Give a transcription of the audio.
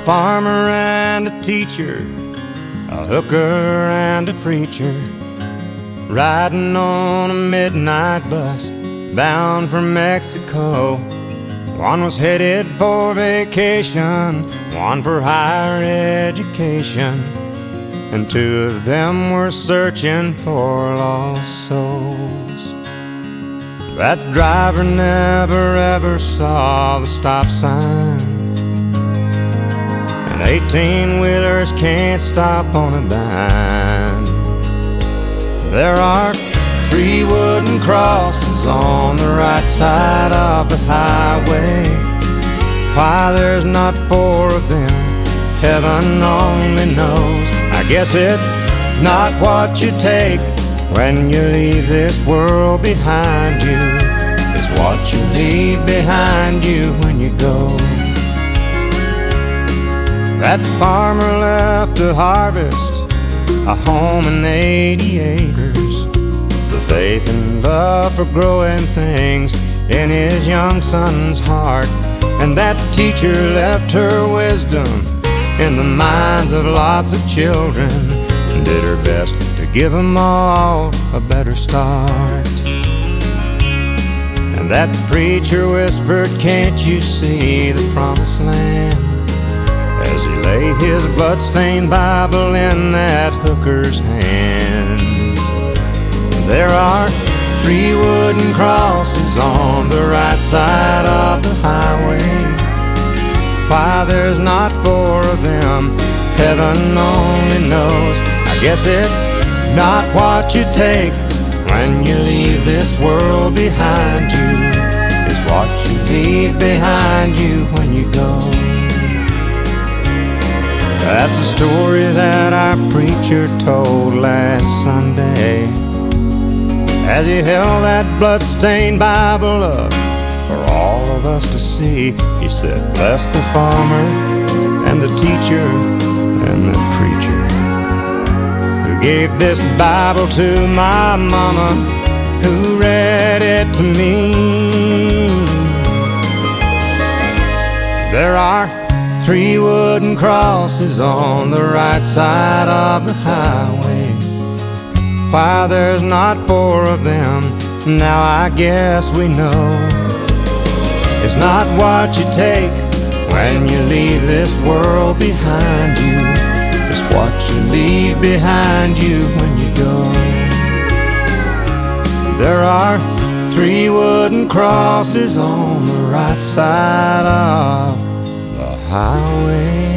farmer and a teacher, a hooker and a preacher, riding on a midnight bus bound for Mexico. One was headed for vacation, one for higher education, and two of them were searching for lost souls. That driver never ever saw the stop sign, and 18-wheelers can't stop on a dime. There are 3 wooden crosses on the right side of the highway. Why there's not 4 of them, heaven only knows. I guess it's not what you take when you leave this world behind you. It's what you leave behind you when you go. That farmer left to harvest a home and 80 acres, the faith and love for growing things in his young son's heart. And that teacher left her wisdom in the minds of lots of children, and did her best to give them all a better start. And that preacher whispered, "Can't you see the promised land?" as he lay his blood-stained Bible in that hooker's hand. There are 3 wooden crosses on the right side of the highway. Why there's not 4 of them, heaven only knows. I guess it's not what you take when you leave this world behind you. It's what you leave behind you when you go. That's the story that our preacher told last Sunday as he held that blood-stained Bible up for all of us to see. He said, "Bless the farmer and the teacher and the preacher who gave this Bible to my mama, who read it to me." There are 3 wooden crosses on the right side of the highway. Why there's not 4 of them, now I guess we know. It's not what you take when you leave this world behind you. It's what you leave behind you when you go. There are 3 wooden crosses on the right side of the highway.